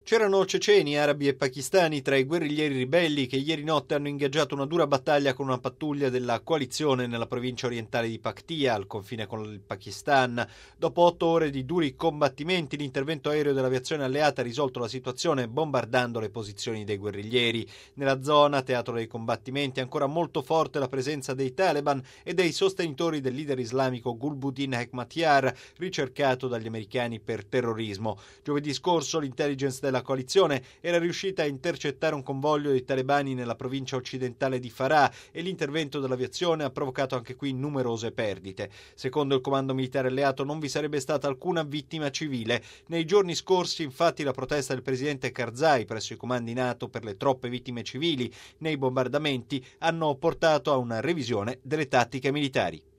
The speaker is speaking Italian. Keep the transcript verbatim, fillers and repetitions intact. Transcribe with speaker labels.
Speaker 1: C'erano ceceni, arabi e pakistani tra i guerriglieri ribelli che ieri notte hanno ingaggiato una dura battaglia con una pattuglia della coalizione nella provincia orientale di Paktia, al confine con il Pakistan. Dopo otto ore di duri combattimenti, l'intervento aereo dell'aviazione alleata ha risolto la situazione bombardando le posizioni dei guerriglieri. Nella zona, teatro dei combattimenti, è ancora molto forte la presenza dei Taliban e dei sostenitori del leader islamico Gulbuddin Hekmatyar, ricercato dagli americani per terrorismo. Giovedì scorso l'intelligence della La coalizione era riuscita a intercettare un convoglio di talebani nella provincia occidentale di Farah e l'intervento dell'aviazione ha provocato anche qui numerose perdite. Secondo il comando militare alleato non vi sarebbe stata alcuna vittima civile. Nei giorni scorsi, infatti, la protesta del presidente Karzai presso i comandi NATO per le troppe vittime civili nei bombardamenti hanno portato a una revisione delle tattiche militari.